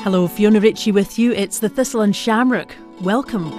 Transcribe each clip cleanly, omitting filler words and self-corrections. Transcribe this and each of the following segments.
Hello, Fiona Ritchie with you. It's the Thistle and Shamrock. Welcome.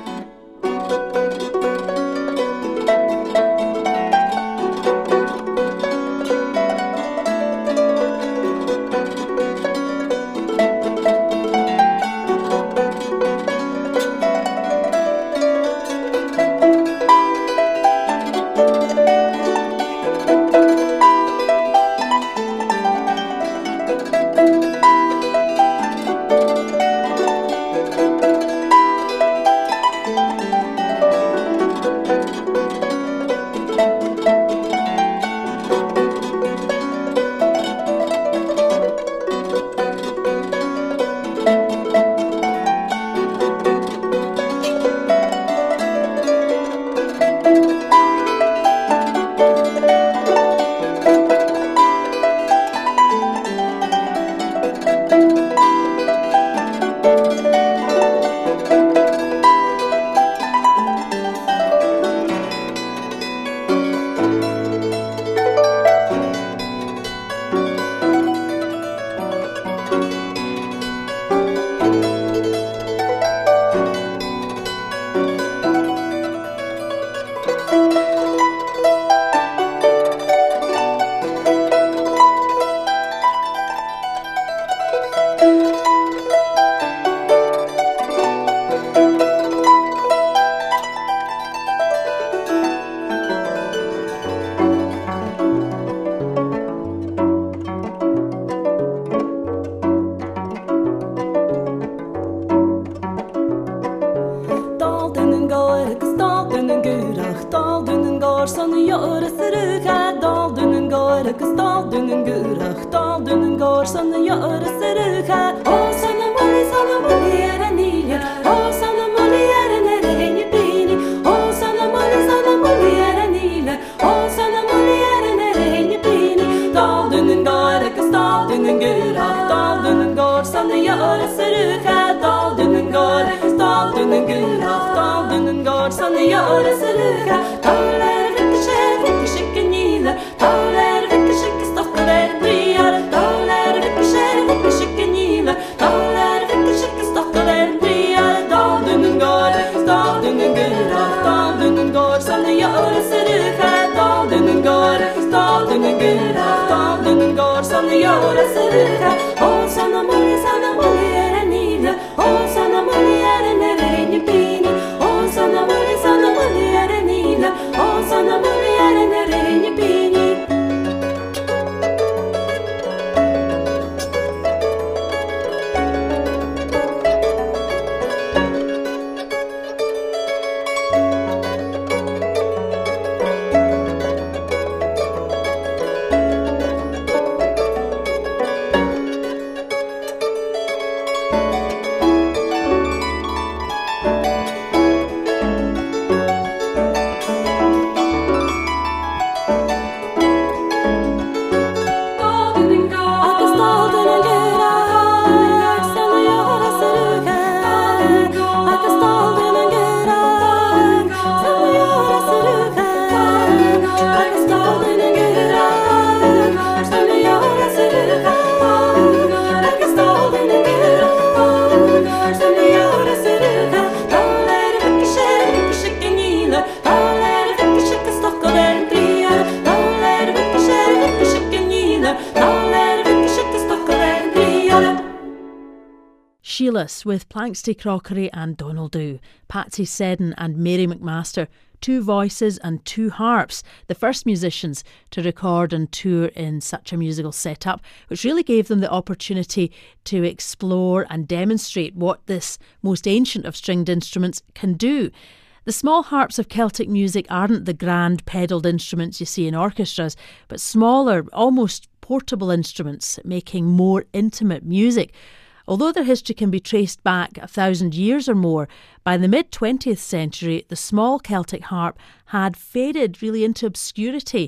With Planxty Crockery and Donald Dhu, Patsy Seddon and Mary McMaster, two voices and two harps, the first musicians to record and tour in such a musical setup, which really gave them the opportunity to explore and demonstrate what this most ancient of stringed instruments can do. The small harps of Celtic music aren't the grand pedalled instruments you see in orchestras, but smaller, almost portable instruments making more intimate music. Although their history can be traced back 1,000 years or more, by the mid-20th century, the small Celtic harp had faded really into obscurity.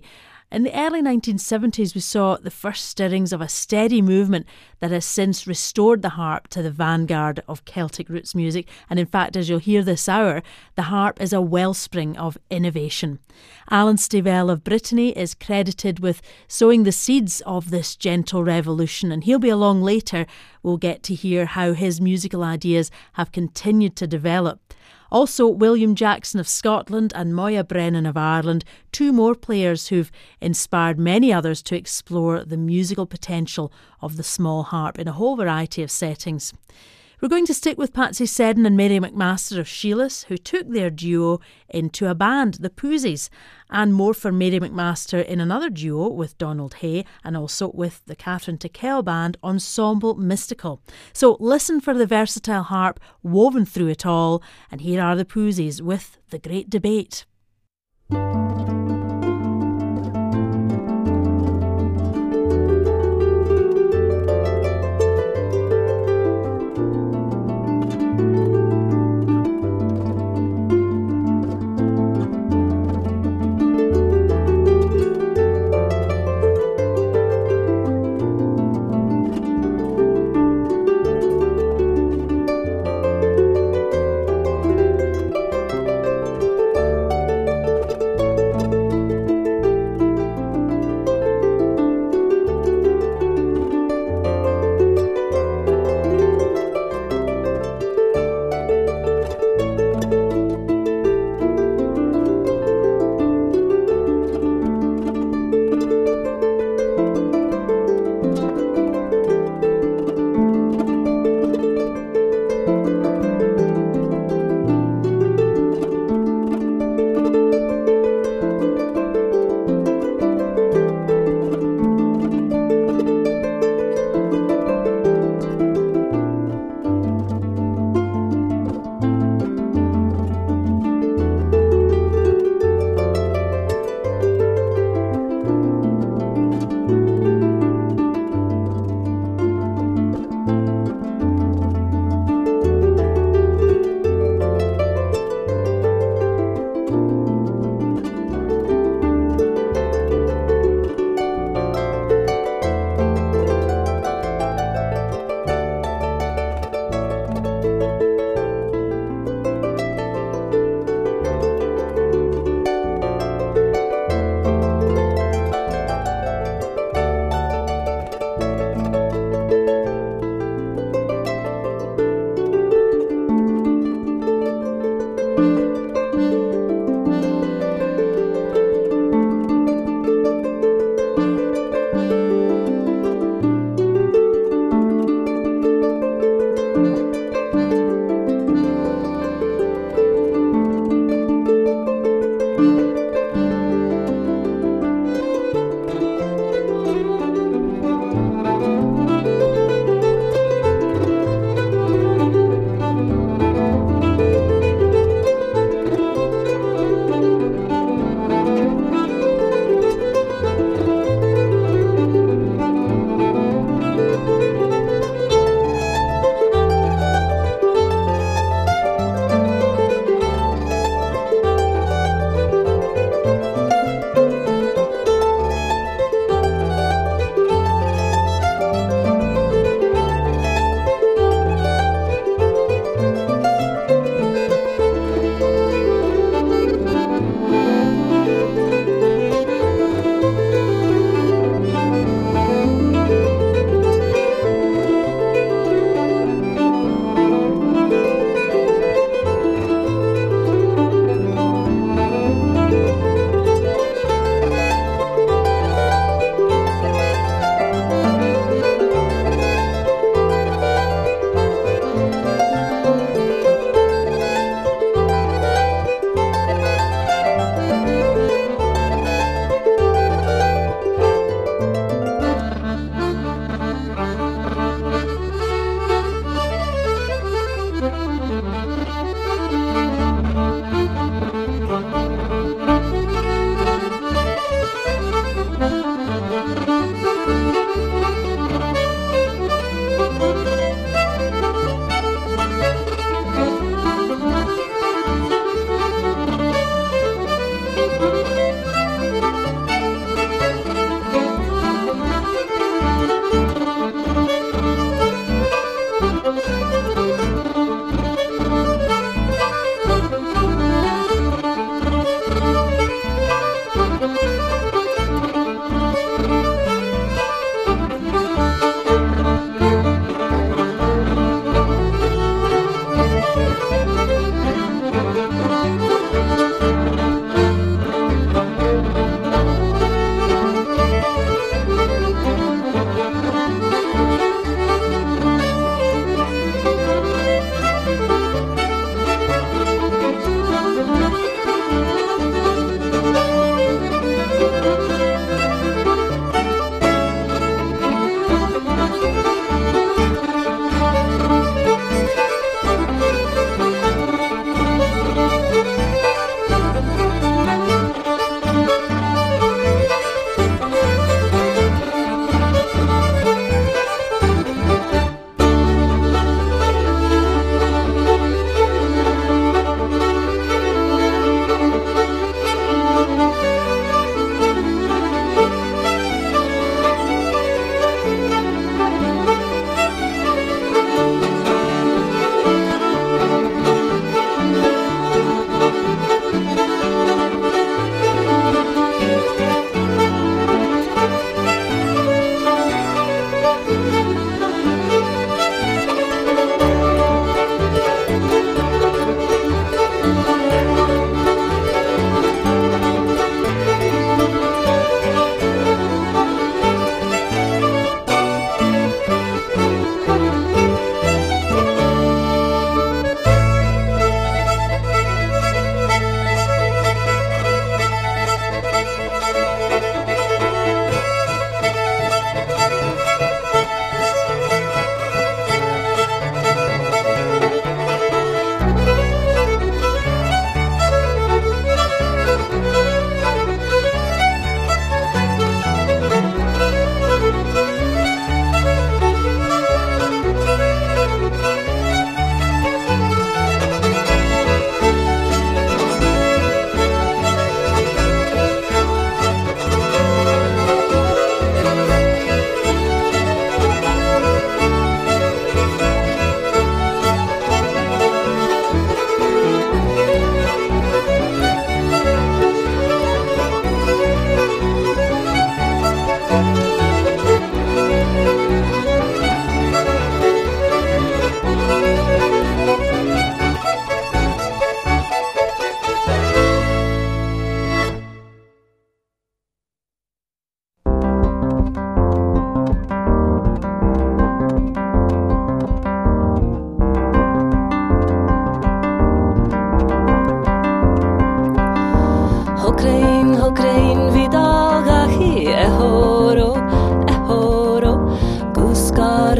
In the early 1970s, we saw the first stirrings of a steady movement that has since restored the harp to the vanguard of Celtic roots music. And in fact, as you'll hear this hour, the harp is a wellspring of innovation. Alan Stivell of Brittany is credited with sowing the seeds of this gentle revolution, and he'll be along later. We'll get to hear how his musical ideas have continued to develop. Also, William Jackson of Scotland and Moya Brennan of Ireland, two more players who've inspired many others to explore the musical potential of the small harp in a whole variety of settings. We're going to stick with Patsy Seddon and Mary McMaster of Sheeless, who took their duo into a band, the Poozies, and more for Mary McMaster in another duo with Donald Hay and also with the Catherine Tickell band Ensemble Mystical. So listen for the versatile harp woven through it all, and here are the Poozies with The Great Debate.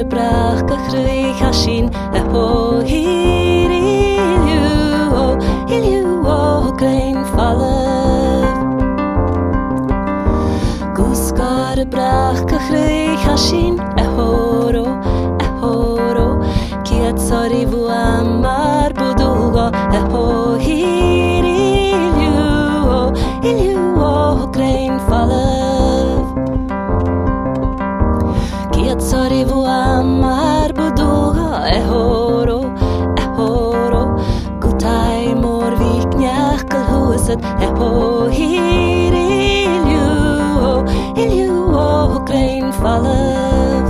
brach go chruich sin a ho hir iliu o grain fallev Gusgar brach go chruich sin a horo Kiat sorry vu amar buduga a ho hir iliu o grain fallev Kiat sorry vu amar buduga a horo Gutai mor viknях kal huset a ho hir iliu o grain fallev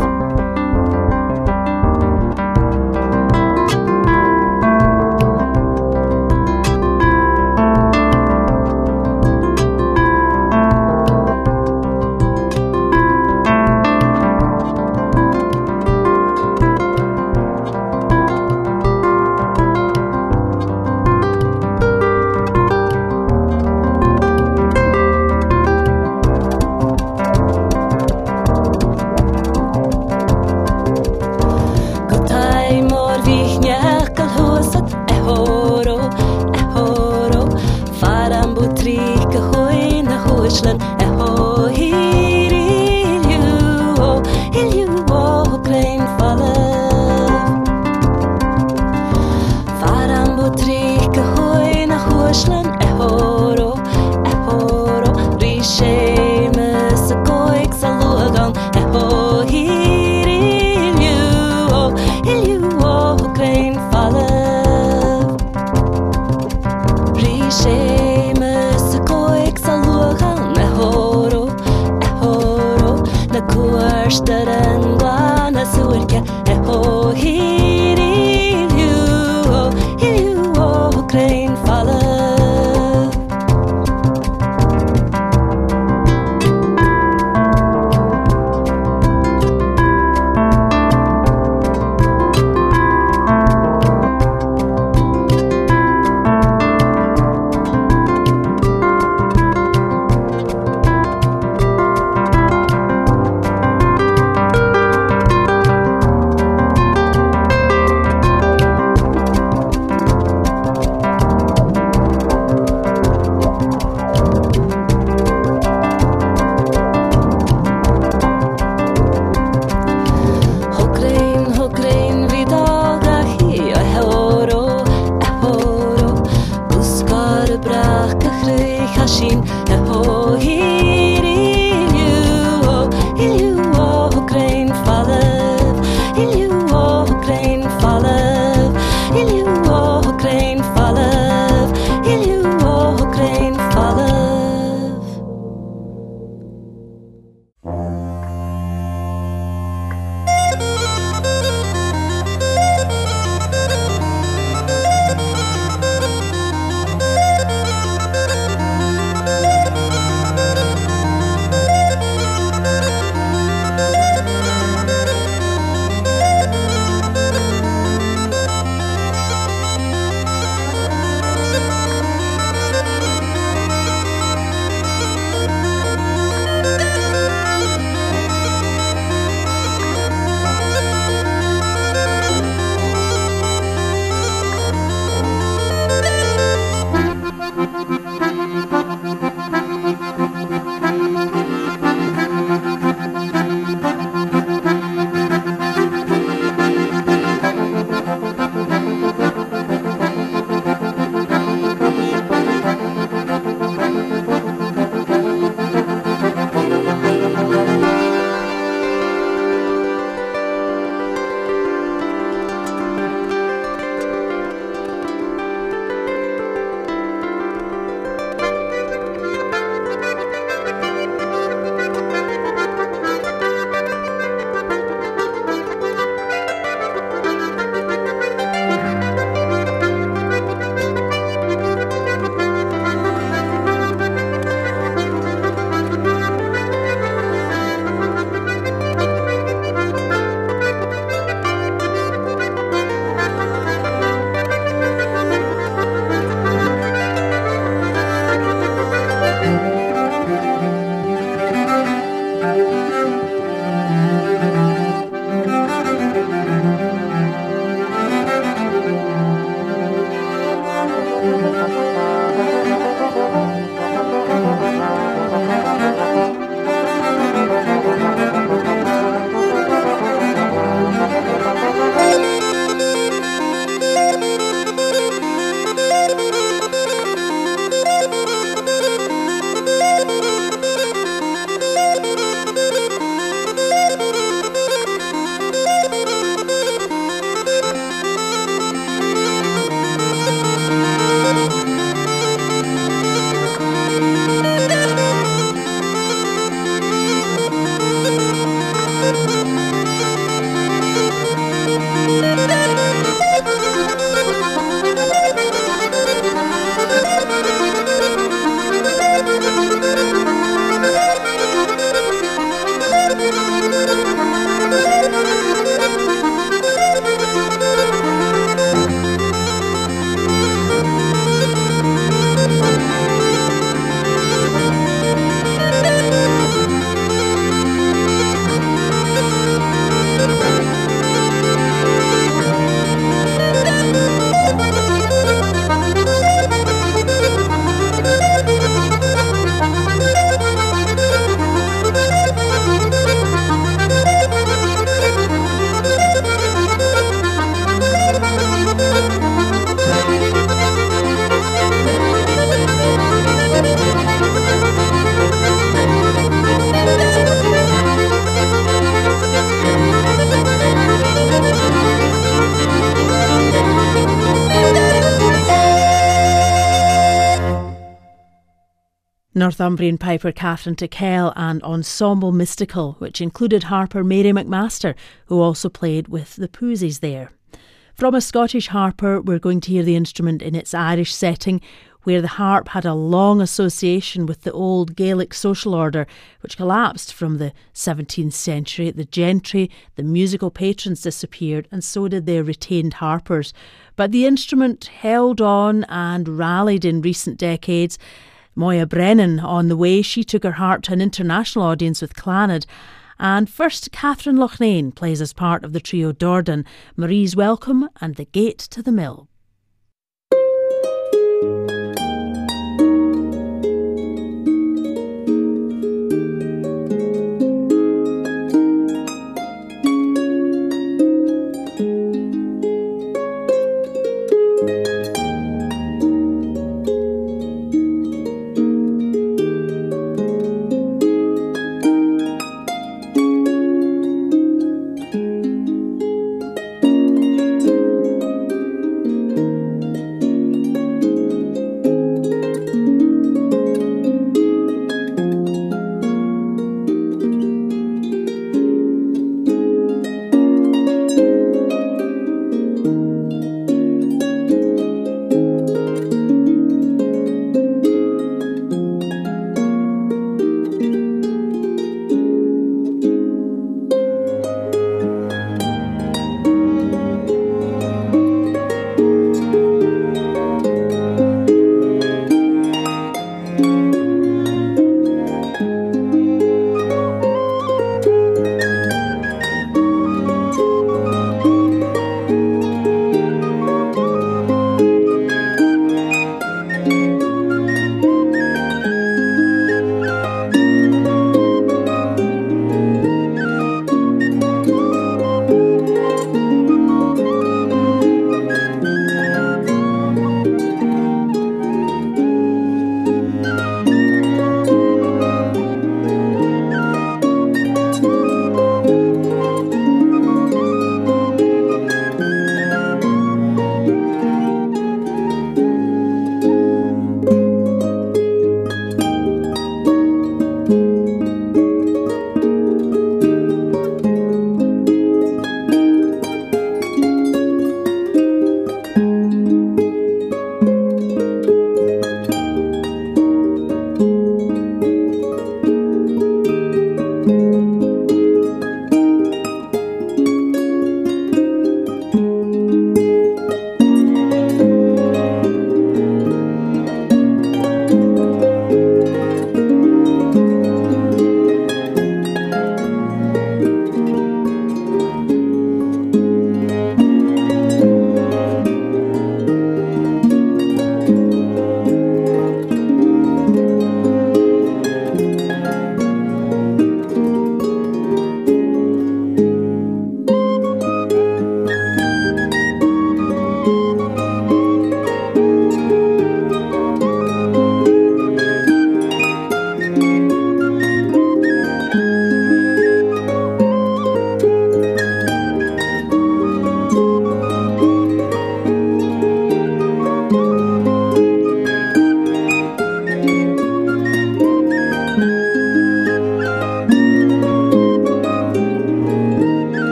Northumbrian piper Catherine Tickell and Ensemble Mystical, which included harper Mary McMaster, who also played with the Poosies there. From a Scottish harper, we're going to hear the instrument in its Irish setting, where the harp had a long association with the old Gaelic social order, which collapsed from the 17th century. The gentry, the musical patrons disappeared, and so did their retained harpers. But the instrument held on and rallied in recent decades. Moya Brennan on the way, she took her harp to an international audience with Clannad. And first, Catherine Loughnane plays as part of the trio Dordan, Marie's Welcome and The Gate to the Mill.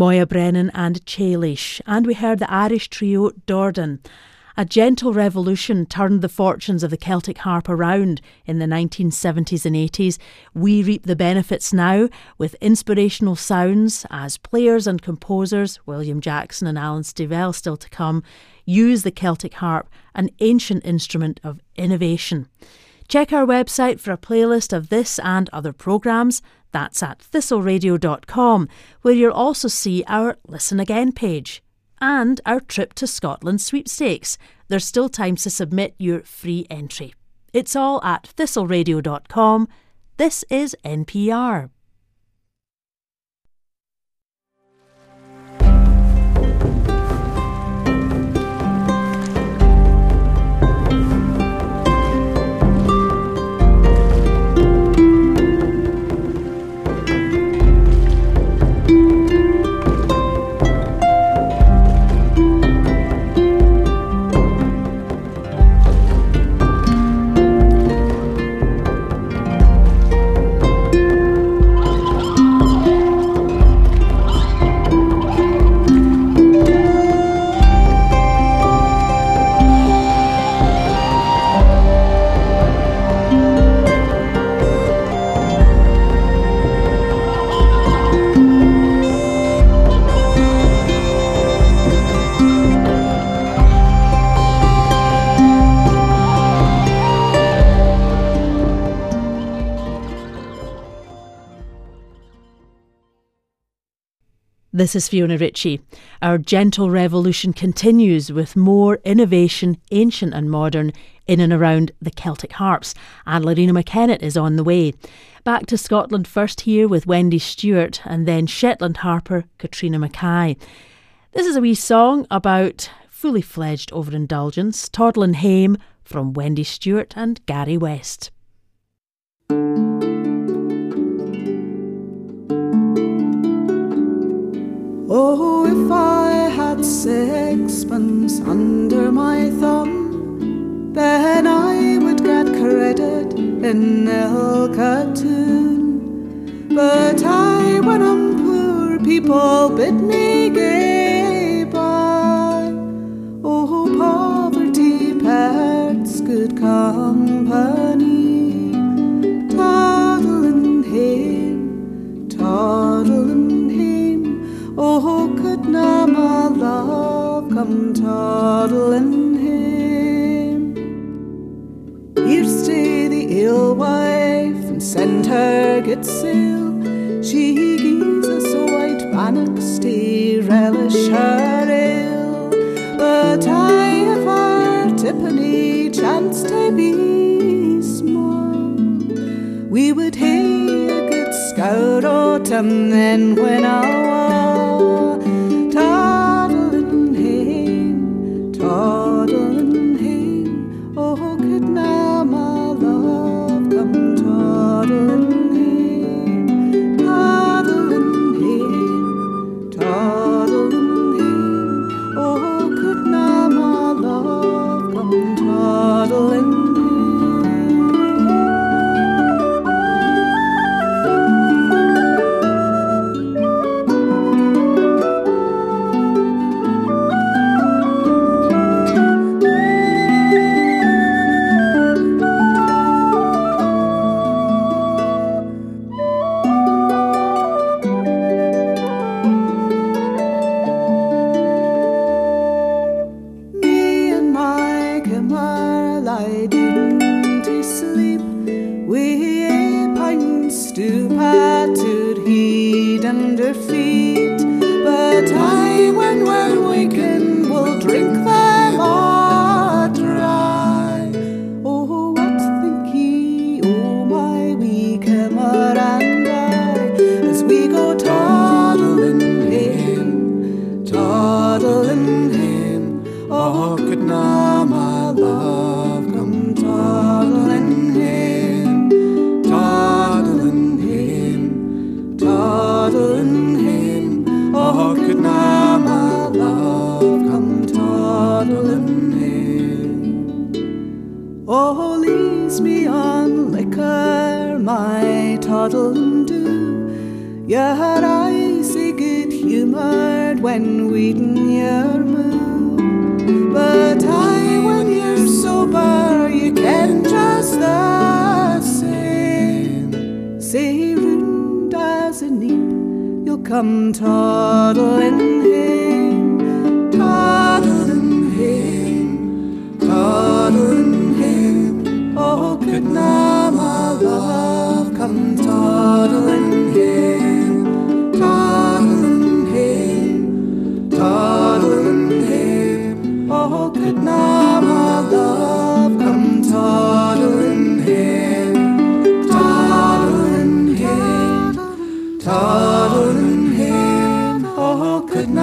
Moya Brennan and Chaelish, and we heard the Irish trio Dordan. A gentle revolution turned the fortunes of the Celtic harp around in the 1970s and 80s. We reap the benefits now with inspirational sounds as players and composers, William Jackson and Alan Stivell still to come, use the Celtic harp, an ancient instrument of innovation. Check our website for a playlist of this and other programmes. That's at thistleradio.com, where you'll also see our Listen Again page and our Trip to Scotland sweepstakes. There's still time to submit your free entry. It's all at thistleradio.com. This is NPR. This is Fiona Ritchie. Our gentle revolution continues with more innovation, ancient and modern, in and around the Celtic harps. And Lorena McKennitt is on the way. Back to Scotland first here with Wendy Stewart and then Shetland harper Katrina Mackay. This is a wee song about fully fledged overindulgence, Toddlin' Hame from Wendy Stewart and Gary West. Oh, if I had sixpence under my thumb, then I would get credit in Ilkatoon. But I, when I'm poor, people bid me gae bye. Oh, poverty parts good company. Toddlin' hame, toddlin' hame. Oh, could na my love come toddlin' hame? Here's to the alewife and send her good sail. She gives us a white bannocks to relish her ale. But I, if our tippenny chanced to be small, we would hae a good scout autumn then when I was. Toddlin' hame, toddlin' hame. Oh, could na my love come toddlin' hame? Toddlin' hame, toddlin' hame. Oh, could na my love come toddlin' hame? Your eyes, they good humoured when weeding your moo. But when you're sober, you can just the same. Say round as a neep, you'll come toddling hame, toddling hame, toddling hame. Oh, good na, my love, come toddling hame, toddling hame, toddling hame. Oh, good na, my love, come toddling hame, toddling hame, toddling hame. Oh, good na.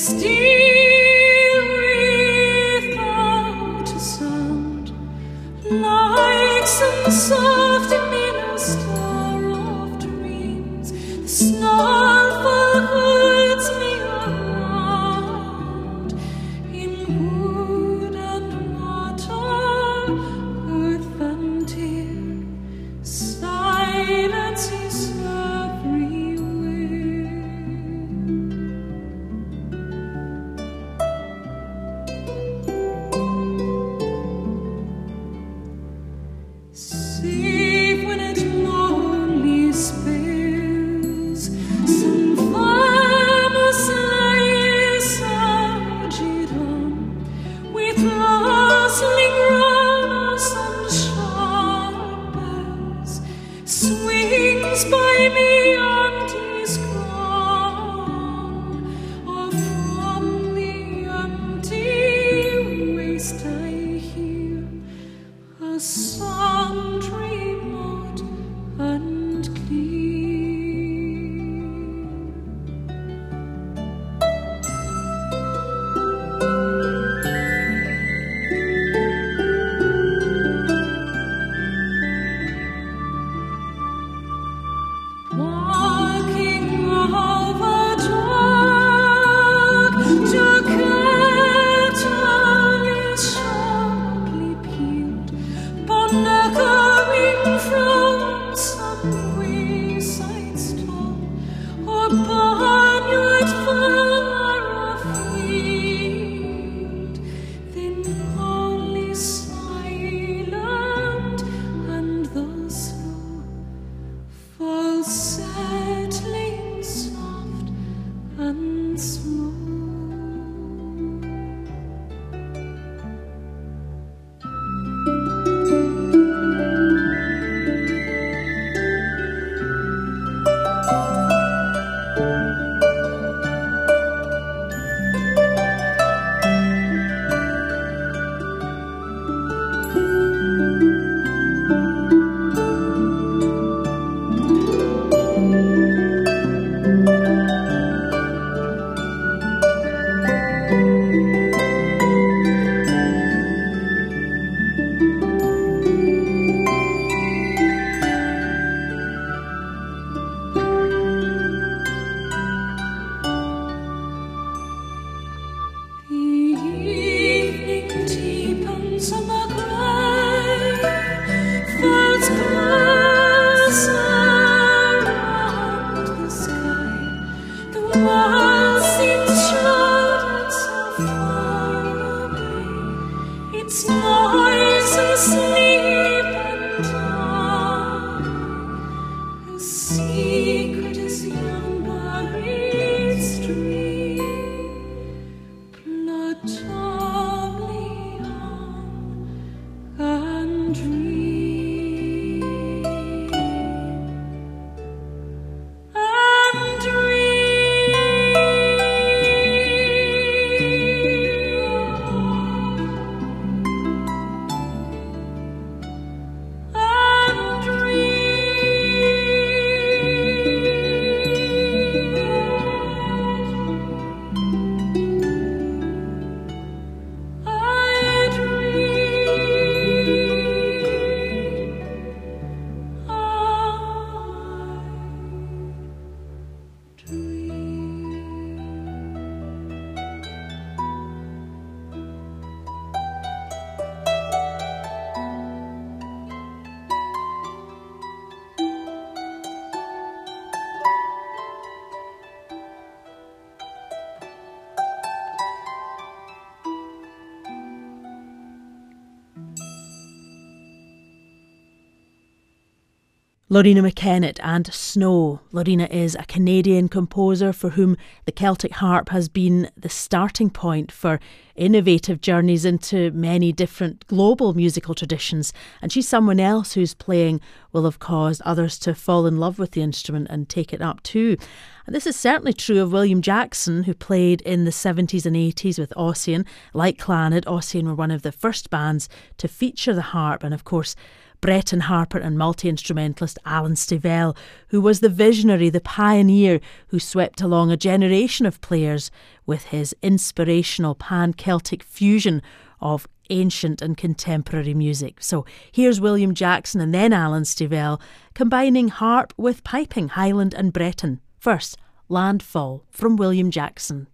still without a sound, like some soft minister of dreams. The snarl folds me around in wood and water, earth and tear. Silence is save when it lonely spills some famous Lysagiton with rustling runners and sharp bells swings by me and is gone, or from the empty waste I hear a sound remote and clear. Walking over dark, your curtain is sharply peeled, born echoing from some wayside stall, or barnyard far afield. Then only silent and the snow falls settling soft and smooth. The evening deepens on the grey, falls close around the sky. The world seems shrouded so far away, its noise asleep and dark, as secret as young buried stream. Platonically hum and dream, and Lorena McKennitt and Snow. Lorena is a Canadian composer for whom the Celtic harp has been the starting point for innovative journeys into many different global musical traditions, and she's someone else whose playing will have caused others to fall in love with the instrument and take it up too. And this is certainly true of William Jackson, who played in the 70s and 80s with Ossian. Like Clannad, Ossian were one of the first bands to feature the harp, and of course Breton harper and multi-instrumentalist Alan Stivell, who was the visionary, the pioneer, who swept along a generation of players with his inspirational pan-Celtic fusion of ancient and contemporary music. So here's William Jackson and then Alan Stivell combining harp with piping, Highland and Breton. First, Landfall from William Jackson.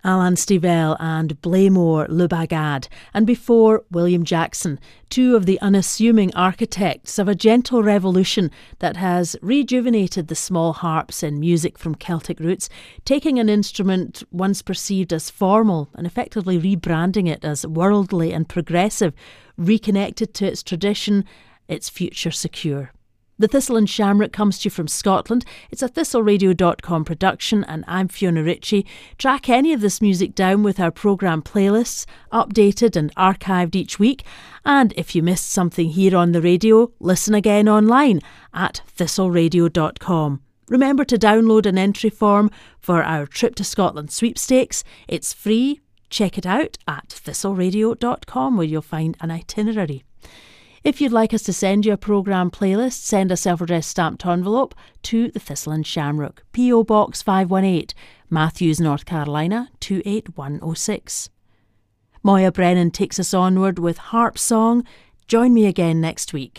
Alan Stivell and Blaymore Le Bagad, and before William Jackson, two of the unassuming architects of a gentle revolution that has rejuvenated the small harps in music from Celtic roots, taking an instrument once perceived as formal and effectively rebranding it as worldly and progressive, reconnected to its tradition, its future secure. The Thistle and Shamrock comes to you from Scotland. It's a thistleradio.com production and I'm Fiona Ritchie. Track any of this music down with our programme playlists, updated and archived each week. And if you missed something here on the radio, listen again online at thistleradio.com. Remember to download an entry form for our Trip to Scotland sweepstakes. It's free. Check it out at thistleradio.com where you'll find an itinerary. If you'd like us to send you a programme playlist, send a self-addressed stamped envelope to the Thistle and Shamrock, P.O. Box 518, Matthews, North Carolina 28106. Moya Brennan takes us onward with Harp Song. Join me again next week.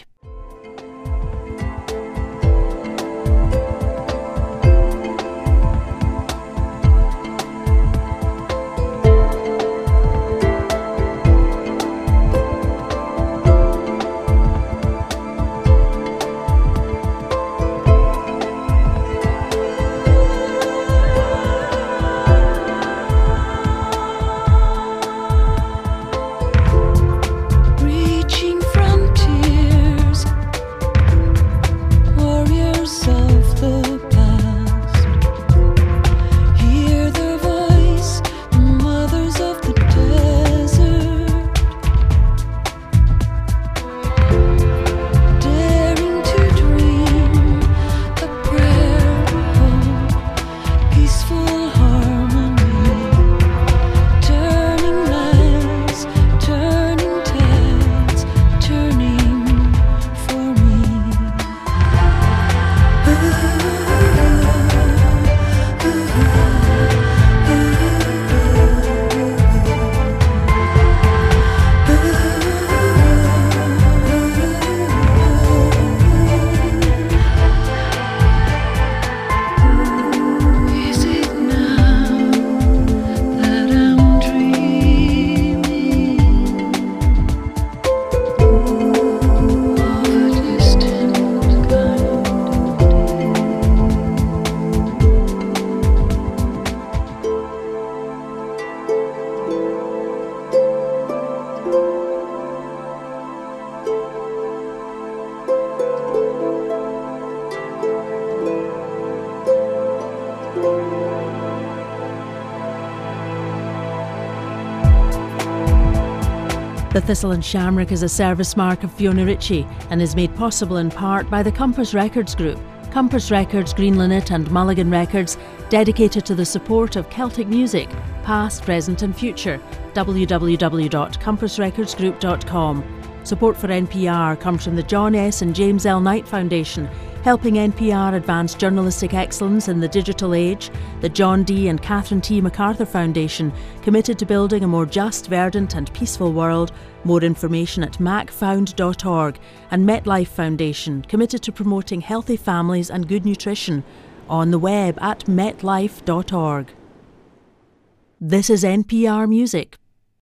Reaching frontiers, warriors of the past. Hear their voice, the mothers of the desert, daring to dream a prayer of hope, peaceful harmony, turning lands, turning tides, turning for me. Is it now that I'm dreaming of a distant kind The Thistle and Shamrock is a service mark of Fiona Ritchie and is made possible in part by the Compass Records Group. Compass Records, Green Linnet and Mulligan Records, dedicated to the support of Celtic music, past, present and future. www.compassrecordsgroup.com. Support for NPR comes from the John S. and James L. Knight Foundation, helping NPR advance journalistic excellence in the digital age, the John D. and Catherine T. MacArthur Foundation, committed to building a more just, verdant and peaceful world. More information at macfound.org, and MetLife Foundation, committed to promoting healthy families and good nutrition, on the web at metlife.org. This is NPR Music.